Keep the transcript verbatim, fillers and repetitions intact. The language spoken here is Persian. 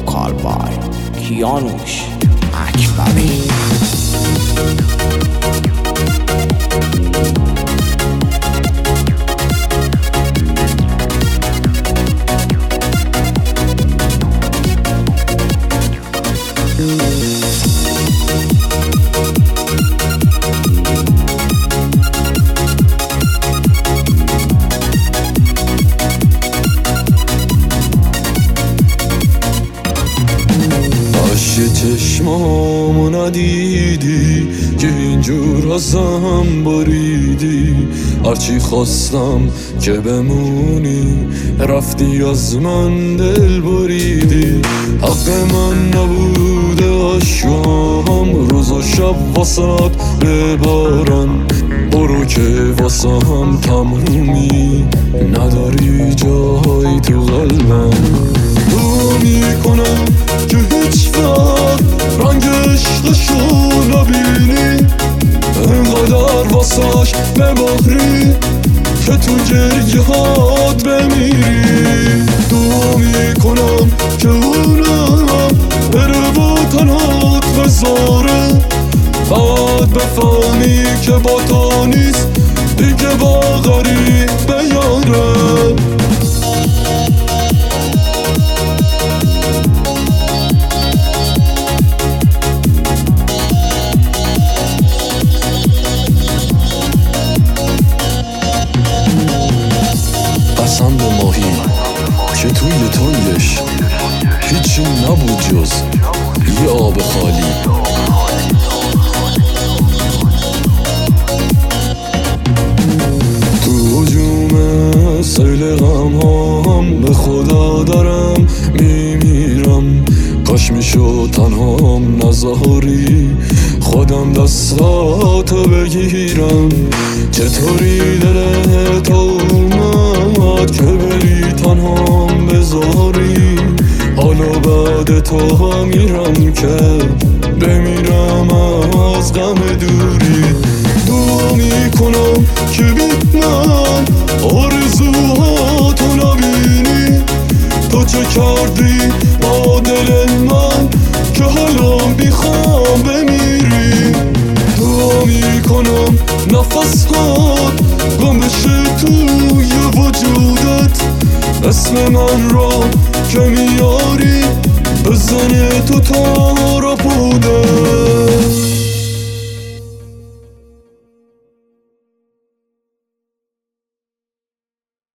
وکال بای کیانوش اکبری. که چشمامو ندیدی که اینجور ازم بریدی، هرچی خواستم که بمونی رفتی از من دل بریدی. حق من نبوده اشکام روز و شب واسط ببارن، برو که واسه هم تمومی نداری جای تو قلبم. تو میکنم که هیچ وقت رنگ عشقشو نبینی، انقدر واسش ببخری که تو گریه هات بمیری. دعا میکنم که اونم بره و تنهات بذاره، بعد بفهمی که با تو نیست دیگه با غریب بیاره. قسم به ماهی که توی تنگش هیچی نبود جز یه آب خالی. تو هجوم سیل غم هم به خدا دارم میمیرم، کاش میشد تنهام نذاری خودم دستاتو بگیرم. چطوری دلت اومد که بری تنهام بذاری، حالا بعد تو میرم که بمیرم از غم دوری. دعا میکنم که بی من آرزوهاتو نبینی، تو چه کردی با دل من که حالا میخوام بمیری. دعا میکنم نفس هات گم بشه توی وجودت، اسم من را که میاری بزنه تو تا